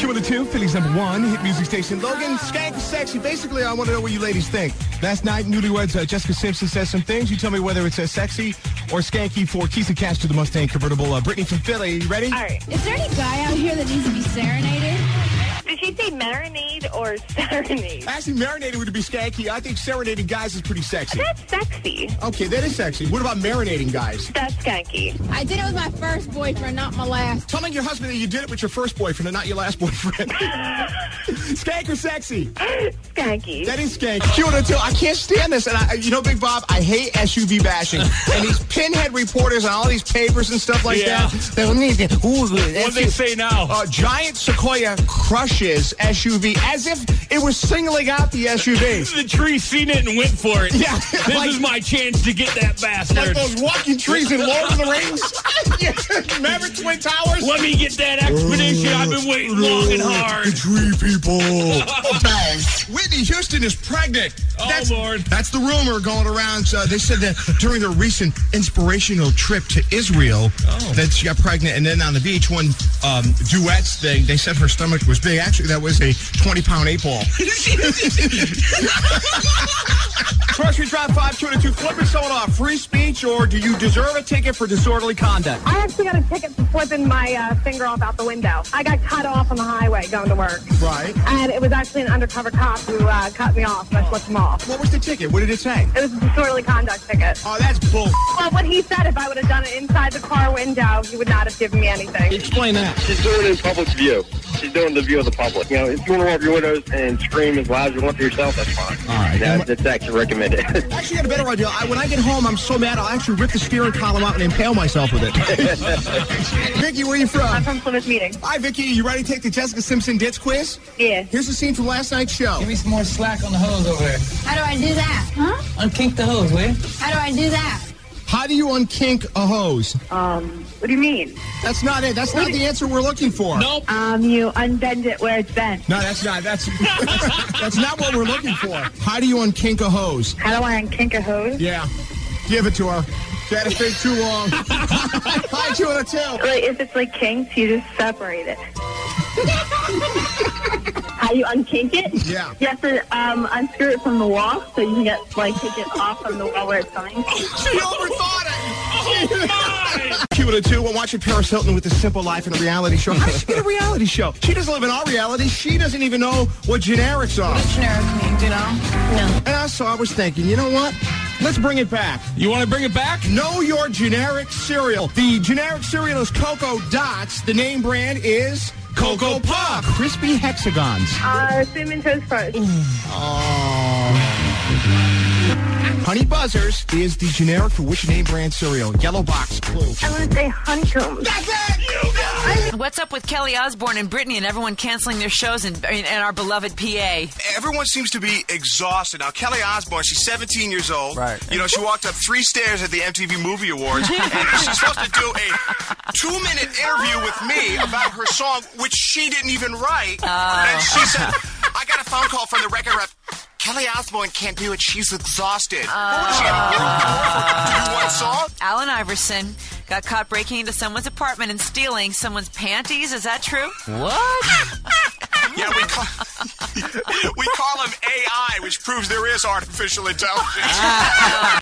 Q102, Philly's #1 hit music station. Logan, skank is sexy. Basically, I want to know what you ladies think. Last night, newlyweds Jessica Simpson says some things. You tell me whether it's sexy or skanky for keys and cash to the Mustang convertible. Brittany from Philly, you ready? All right. Is there any guy out here that needs to be serenaded? Did she say marinade or serenade? Actually, marinating would be skanky. I think serenading guys is pretty sexy. That's sexy. Okay, that is sexy. What about marinating guys? That's skanky. I did it with my first boyfriend, not my last. Telling your husband that you did it with your first boyfriend and not your last boyfriend. Skank or sexy? Skanky. That is skank. Q102, I can't stand this. And Big Bob, I hate SUV bashing. And these pinhead reporters and all these papers and stuff like that. What they say now? Giant Sequoia crushes SUV as if it was singling out the SUV. The tree seen it and went for it. Yeah. This is my chance to get that bastard. Like those walking trees in Lord of the Rings. Remember Twin Towers? Let me get that expedition. I've been waiting long and hard. The tree people. Buzz. Whitney Houston is pregnant. Oh, Lord. That's the rumor going around. They said that during their recent inspirational trip to Israel that she got pregnant. And then on the beach, one duets thing, they said her stomach was big. Actually, that was a 20-pound 8-ball. Grocery Drive 522, flipping someone off. Free speech, or do you deserve a ticket for disorderly conduct? I actually got a ticket for flipping my finger off out the window. I got cut off on the highway going to work. Right. And it was actually an undercover cop who cut me off, and I flipped him off. What was the ticket? What did it say? It was a disorderly conduct ticket. Oh, that's bull. Well, what he said, if I would have done it inside the car window, he would not have given me anything. Explain that. She's doing it in public view. She's doing the view of the public. You know, if you want to roll up your windows and scream as loud as you want to yourself, that's fine. All right. That's actually recommended. I actually got a better idea. When I get home, I'm so mad, I'll actually rip the steering column out and impale myself with it. Vicky, where are you from? I'm from Plymouth Meeting. Hi, Vicky. You ready to take the Jessica Simpson Ditz quiz? Yeah. Here's the scene from last night's show. Give me some more slack on the hose over there. How do I do that? Huh? Unkink the hose, will you? How do I do that? How do you unkink a hose? What do you mean? That's not it. That's not the answer we're looking for. Nope. You unbend it where it's bent. No, that's not. That's not what we're looking for. How do you unkink a hose? How do I unkink a hose? Yeah. Give it to her. She had to think too long. Hi, Q102. Like, if it's like kinked, you just separate it. How you unkink it? Yeah. You have to unscrew it from the wall so you can get take it off from the wall where it's coming. She overthought it. Q102, we're watching Paris Hilton with The Simple Life in a reality show. How does she get a reality show? She doesn't live in our reality. She doesn't even know what generics are. What does generic mean, do you know? No. And I was thinking, you know what? Let's bring it back. You want to bring it back? Know your generic cereal. The generic cereal is Cocoa Dots. The name brand is Cocoa Puff. Crispy hexagons. Cinnamon Toast Crunch. Honey Buzzers is the generic for which name brand cereal? Yellow box clue. I want to say honeycomb. That's it! You got it! What's up with Kelly Osbourne and Britney and everyone canceling their shows and our beloved PA? Everyone seems to be exhausted. Now, Kelly Osbourne, she's 17 years old. Right. You know, she walked up 3 stairs at the MTV Movie Awards, and she's supposed to do a 2-minute interview with me about her song, which she didn't even write. And she said, I got a phone call from the record rep. Kelly Osbourne can't do it. She's exhausted. What is she do one song? Allen Iverson got caught breaking into someone's apartment and stealing someone's panties. Is that true? What? Yeah, we call him AI, which proves there is artificial intelligence.